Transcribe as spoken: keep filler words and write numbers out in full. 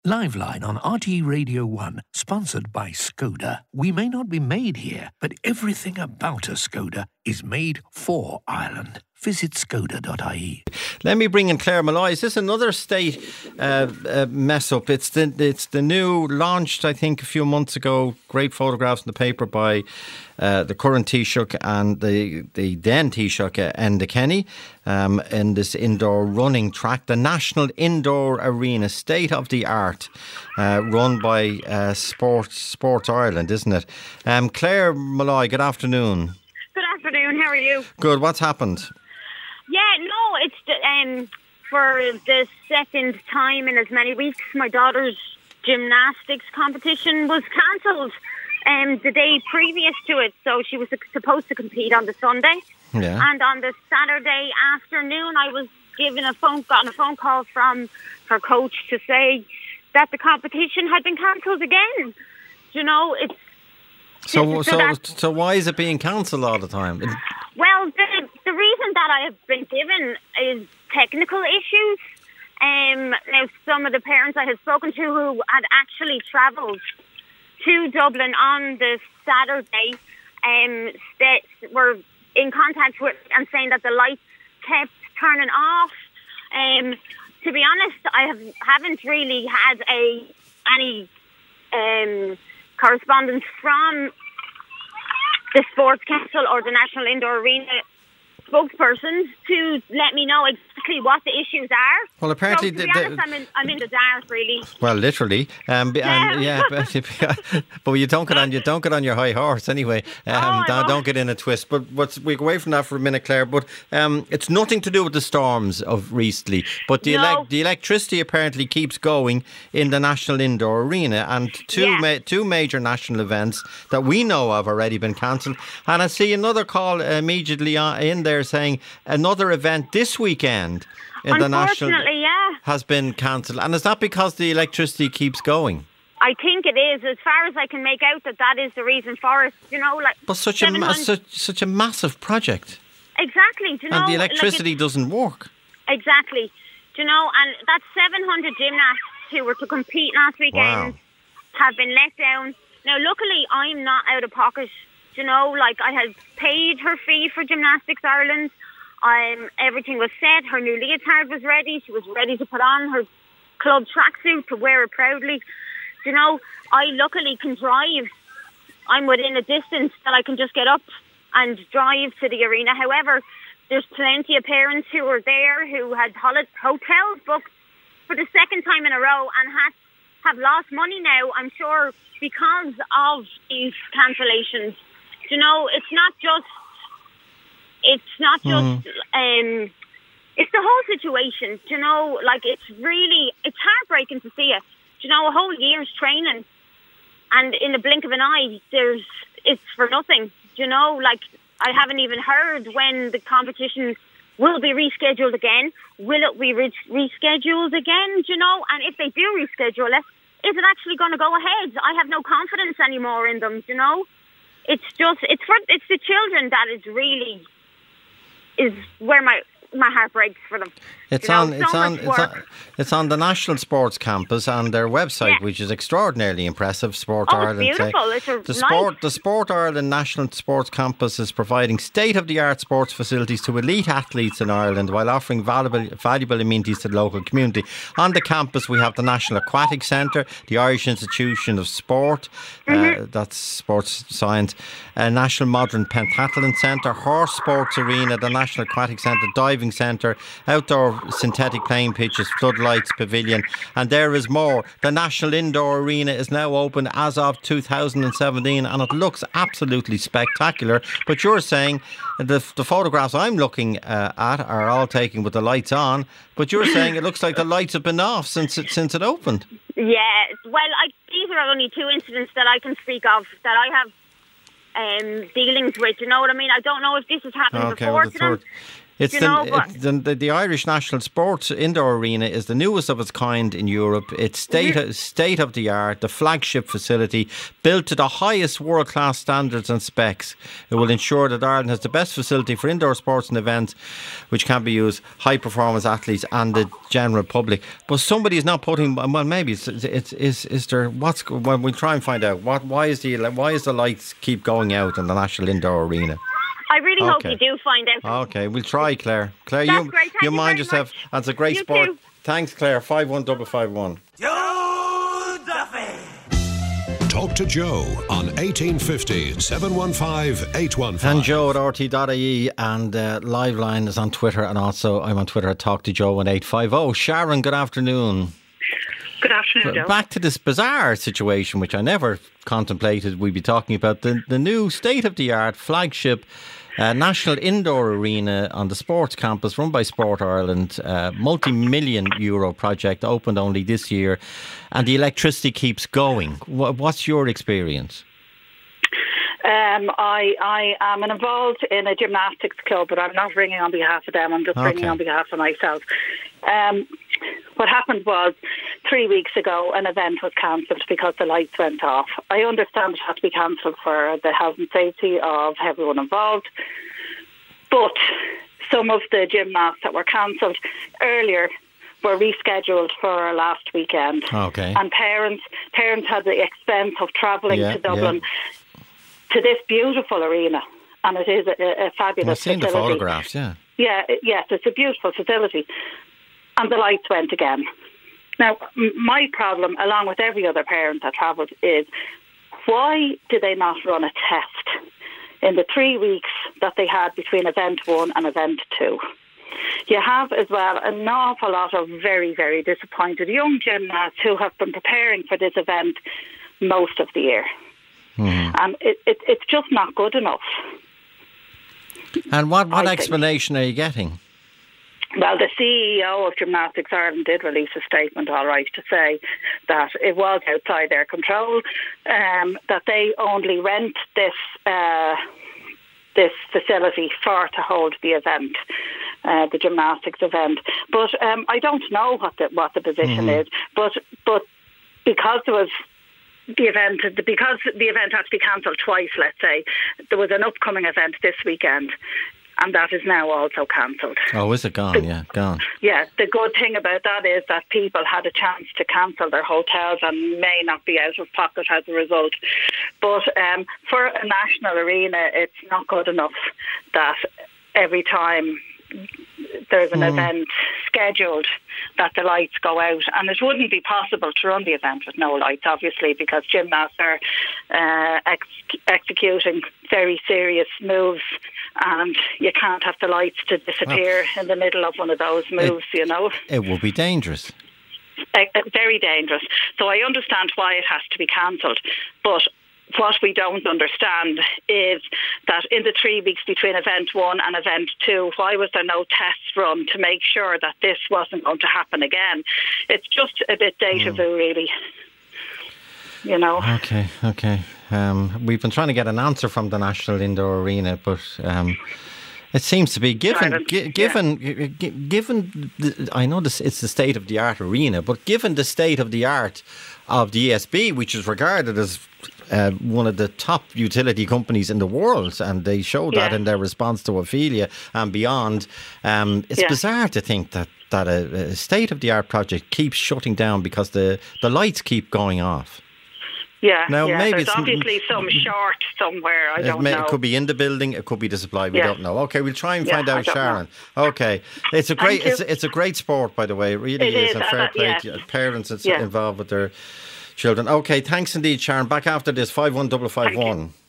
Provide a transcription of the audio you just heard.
Liveline on R T E Radio one, sponsored by Skoda. We may not be made here, but everything about a Skoda is made for Ireland. Visit skoda dot I E. Let me bring in Claire Malloy. Is this another state uh, uh, mess up? It's the it's the new, launched I think a few months ago, great photographs in the paper by uh, the current Taoiseach and the, the then Taoiseach uh, Enda Kenny um, in this indoor running track, the National Indoor Arena, state of the art, uh, run by uh, Sports, Sports Ireland, isn't it? Um, Claire Malloy, good afternoon. Good afternoon, how are you? Good, what's happened? Yeah, no, it's the, um, for the second time in as many weeks, my daughter's gymnastics competition was cancelled um, the day previous to it. So she was supposed to compete on the Sunday. Yeah. And on the Saturday afternoon, I was given a phone, gotten a phone call from her coach to say that the competition had been cancelled again. You know, it's... So, so, so, so why is it being cancelled all the time? Well, the, the reason that I have been given is technical issues. Um, now, some of the parents I had spoken to who had actually travelled to Dublin on the Saturday um, st- were in contact with and saying that the lights kept turning off. Um, to be honest, I have, haven't really had a any um, correspondence from the Sports Council or the National Indoor Arena spokespersons to let me know exactly what the issues are. Well, apparently... So, to be the, honest, I'm in, I'm in the dark, really. Well, literally. Um, and, yeah, but, but you don't get on you don't get on your high horse anyway. Um, oh, don't, don't get in a twist. But, but we go away from that for a minute, Claire. But um, it's nothing to do with the storms of recently. But the, no. elec- the electricity apparently keeps going in the National Indoor Arena, and two yeah. ma- two major national events that we know of already been cancelled. And I see another call immediately on, in there saying another event this weekend in the national yeah. has been cancelled. And is that because the electricity keeps going? I think it is. As far as I can make out, that that is the reason for it. You know, like but such a ma- such, such a massive project. Exactly. Do you know, and the electricity like doesn't work. Exactly. Do you know, and that's seven hundred gymnasts who were to compete last weekend wow. have been let down. Now, luckily, I'm not out of pocket. You know, like I had paid her fee for Gymnastics Ireland. Um, everything was set. Her new leotard was ready. She was ready to put on her club tracksuit to wear it proudly. You know, I luckily can drive. I'm within a distance that I can just get up and drive to the arena. However, there's plenty of parents who were there who had hol- hotels booked for the second time in a row and had have lost money now, I'm sure, because of these cancellations. You know, it's not just, it's not just, mm. um, it's the whole situation. You know, like it's really, it's heartbreaking to see it. You know, a whole year's training, and in the blink of an eye, there's, it's for nothing. You know, like I haven't even heard when the competition will be rescheduled again. Will it be re- rescheduled again? You know, and if they do reschedule it, is it actually going to go ahead? I have no confidence anymore in them. You know. It's just, it's for, it's the children that is really, is where my, my heart breaks for them. It's you know, on, so it's on, it's on, it's on the National Sports Campus on their website, yeah. which is extraordinarily impressive. Sport oh, Ireland. It's beautiful. It's a the nice. sport, the Sport Ireland National Sports Campus is providing state-of-the-art sports facilities to elite athletes in Ireland while offering valuable, valuable amenities to the local community. On the campus, we have the National Aquatic Centre, the Irish Institution of Sport, mm-hmm. uh, that's sports science, a National Modern Pentathlon Centre, Horse Sports Arena, the National Aquatic Centre, Diving Centre, outdoor synthetic playing pitches, floodlights, pavilion, and there is more. The National Indoor Arena is now open as of two thousand seventeen, and it looks absolutely spectacular. But you're saying the, the photographs I'm looking uh, at are all taken with the lights on, but you're saying it looks like the lights have been off since it, since it opened. Yeah, well, I, these are only two incidents that I can speak of that I have um, dealings with. You know what I mean? I don't know if this has happened okay, before well, to them. It's, you the, know, but, it's the, the the Irish National Sports Indoor Arena is the newest of its kind in Europe. It's state mm-hmm. state of the art, the flagship facility built to the highest world class standards and specs. It will ensure that Ireland has the best facility for indoor sports and events, which can be used high performance athletes and the general public. But somebody is not putting. Well, maybe it's, it's is is there what's well, we'll try and find out what why is the why is the lights keep going out in the National Indoor Arena. I really okay. hope you do find out. Okay, we'll try, Claire. Claire, That's you, great. Thank you you mind very yourself. much. That's a great You sport. too. Thanks, Claire. five one five five one. Joe Duffy. Talk to Joe on eighteen fifty, seven one five, eight one five. And Joe at r t dot i e, and uh, Liveline is on Twitter, and also I'm on Twitter at Talk to Joe one eight five zero. Sharon, good afternoon. Good afternoon, Joe. Back to this bizarre situation, which I never contemplated we'd be talking about, the, the new state-of-the-art flagship uh, National Indoor Arena on the sports campus run by Sport Ireland, uh, multi-million euro project, opened only this year, and the electricity keeps going. What's your experience? Um, I, I am involved in a gymnastics club, but I'm not ringing on behalf of them. I'm just okay. ringing on behalf of myself. Um, what happened was, three weeks ago, an event was cancelled because the lights went off. I understand it had to be cancelled for the health and safety of everyone involved, but some of the gymnasts that were cancelled earlier were rescheduled for last weekend. Okay. And parents parents had the expense of travelling yeah, to Dublin yeah. to this beautiful arena, and it is a, a fabulous I've seen facility. the photographs, yeah. Yeah, yes, it's a beautiful facility. And the lights went again. Now, m- my problem, along with every other parent that travelled, is why did they not run a test in the three weeks that they had between event one and event two? You have as well an awful lot of very, very disappointed young gymnasts who have been preparing for this event most of the year. Mm. And it, it, it's just not good enough. And what, what explanation are you getting? Well, the C E O of Gymnastics Ireland did release a statement, all right, to say that it was outside their control, um, that they only rent this uh, this facility for to hold the event, uh, the gymnastics event. But um, I don't know what the what the position mm-hmm. is. But but because there was the event, because the event had to be cancelled twice, let's say, there was an upcoming event this weekend, and that is now also cancelled. Oh, is it gone? The, yeah, gone. Yeah, the good thing about that is that people had a chance to cancel their hotels and may not be out of pocket as a result. But um, for a national arena, it's not good enough that every time there's an mm. event scheduled that the lights go out, and it wouldn't be possible to run the event with no lights, obviously, because gymnasts are uh, ex- executing very serious moves, and you can't have the lights to disappear well, in the middle of one of those moves, it, you know. It would be dangerous. Uh, very dangerous. So I understand why it has to be cancelled, but what we don't understand is that in the three weeks between event one and event two, why was there no tests run to make sure that this wasn't going to happen again? It's just a bit deja vu, mm. really. You know. Okay, okay. Um, we've been trying to get an answer from the National Indoor Arena, but um, it seems to be given, gi- given, yeah. g- given. The, I know this, it's the state of the art arena, but given the state of the art of the E S B, which is regarded as Uh, one of the top utility companies in the world, and they show that yeah. in their response to Ophelia and beyond. Um, it's yeah. bizarre to think that, that a, a state-of-the-art project keeps shutting down because the, the lights keep going off. Yeah, now, yeah. maybe There's it's obviously some short somewhere, I it don't may, know. It could be in the building, it could be the supply, we yeah. don't know. Okay, we'll try and yeah, find out, Sharon. Know. Okay, it's a great it's, it's a great sport, by the way, it really it is, is, and fair uh, play yeah. to parents that's yeah. involved with their children. Okay, thanks indeed, Sharon. Back after this, five one five five one.